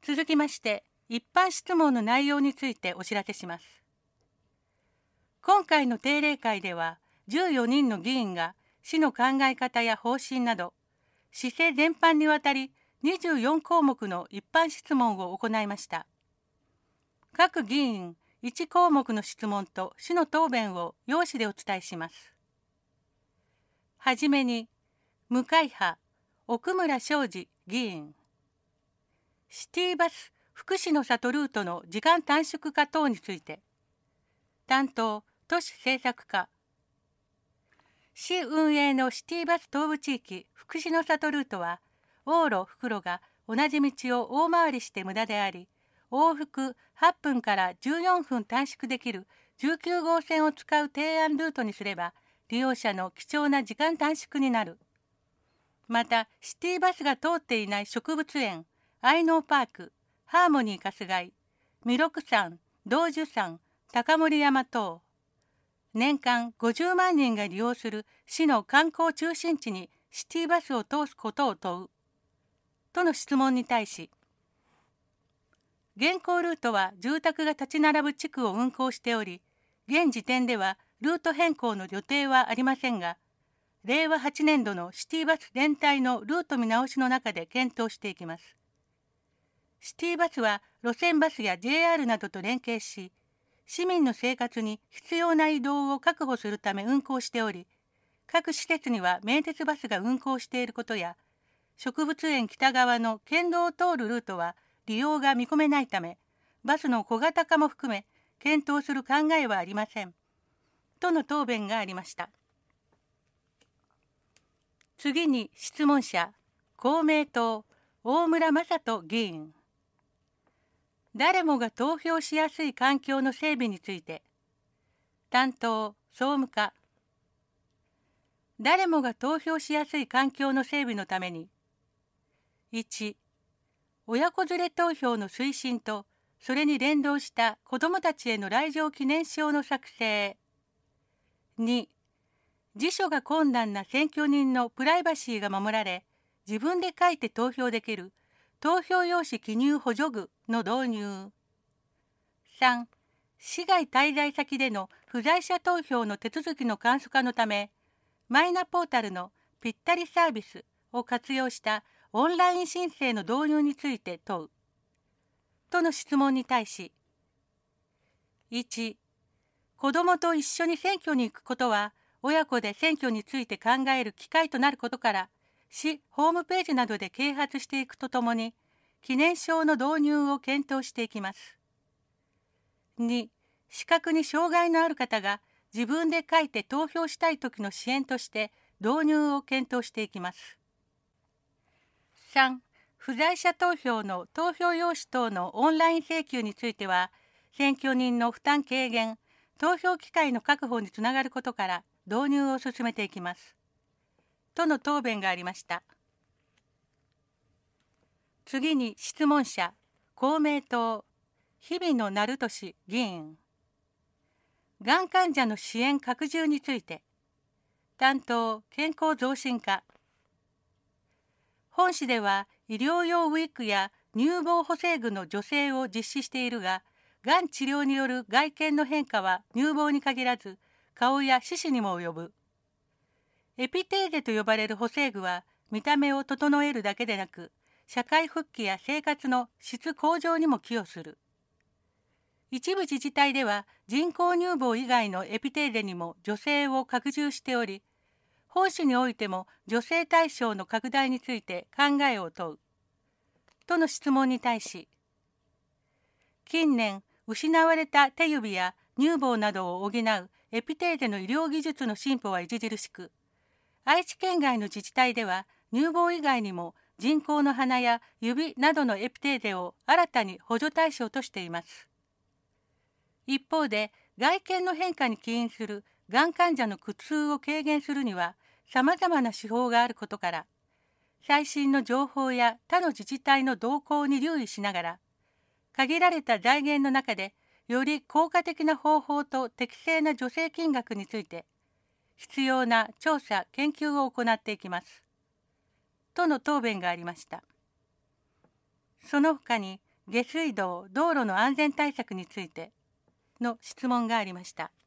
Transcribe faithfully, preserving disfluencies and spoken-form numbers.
続きまして、一般質問の内容についてお知らせします。今回の定例会では、じゅうよにんの議員が市の考え方や方針など、市政全般にわたりにじゅうよんこうもくの一般質問を行いました。各議員いちこうもくの質問と市の答弁を要旨でお伝えします。はじめに、無会派、奥村昌司議員。シティバス福祉の里ルートの時間短縮化等について。担当、都市政策課。市運営のシティバス東部地域福祉の里ルートは、往路・復路が同じ道を大回りして無駄であり、往復はっぷんからじゅうよんふん短縮できるじゅうきゅうごうせんを使う提案ルートにすれば、利用者の貴重な時間短縮になる。また、シティバスが通っていない植物園、愛農パーク、ハーモニー春日井、弥勒山、道樹山、高森山等、年間ごじゅうまんにんが利用する市の観光中心地にシティバスを通すことを問う。との質問に対し、現行ルートは住宅が立ち並ぶ地区を運行しており、現時点ではルート変更の予定はありませんが、れいわはちねんどのシティバス全体のルート見直しの中で検討していきます。シティバスは路線バスや ジェイアール などと連携し、市民の生活に必要な移動を確保するため運行しており、各施設には名鉄バスが運行していることや、植物園北側の県道を通るルートは利用が見込めないため、バスの小型化も含め検討する考えはありません。との答弁がありました。次に質問者、公明党、大村雅人議員。誰もが投票しやすい環境の整備について。担当、総務課。誰もが投票しやすい環境の整備のために、いち、親子連れ投票の推進と、それに連動した子どもたちへの来場記念証の作成。に、辞書が困難な選挙人のプライバシーが守られ、自分で書いて投票できる投票用紙記入補助具の導入。さん、市外滞在先での不在者投票の手続きの簡素化のため、マイナポータルのぴったりサービスを活用したオンライン申請の導入について問う。との質問に対し、いち、子どもと一緒に選挙に行くことは、親子で選挙について考える機会となることから、市ホームページなどで啓発していくとともに、記念証の導入を検討していきます。に、視覚に障害のある方が自分で書いて投票したい時の支援として導入を検討していきます。さん、不在者投票の投票用紙等のオンライン請求については、選挙人の負担軽減、投票機会の確保につながることから導入を進めていきます。との答弁がありました。次に質問者、公明党、日比野成俊議員。がん患者の支援拡充について。担当、健康増進課。本市では医療用ウィッグや乳房補正具の助成を実施しているが、がん治療による外見の変化は乳房に限らず、顔や四肢にも及ぶ。エピテーゼと呼ばれる補正具は、見た目を整えるだけでなく、社会復帰や生活の質向上にも寄与する。一部自治体では人工乳房以外のエピテーゼにも助成を拡充しており、本市においても助成対象の拡大について考えを問う。との質問に対し、近年、失われた手指や乳房などを補うエピテーゼの医療技術の進歩は著しく、愛知県外の自治体では乳房以外にも人工の鼻や指などのエピテーゼを新たに補助対象としています。一方で、外見の変化に起因するがん患者の苦痛を軽減するには、さまざまな手法があることから、最新の情報や他の自治体の動向に留意しながら、限られた財源の中で、より効果的な方法と適正な助成金額について、必要な調査・研究を行っていきます。との答弁がありました。その他に、 下水道・道路の安全対策についての質問がありました。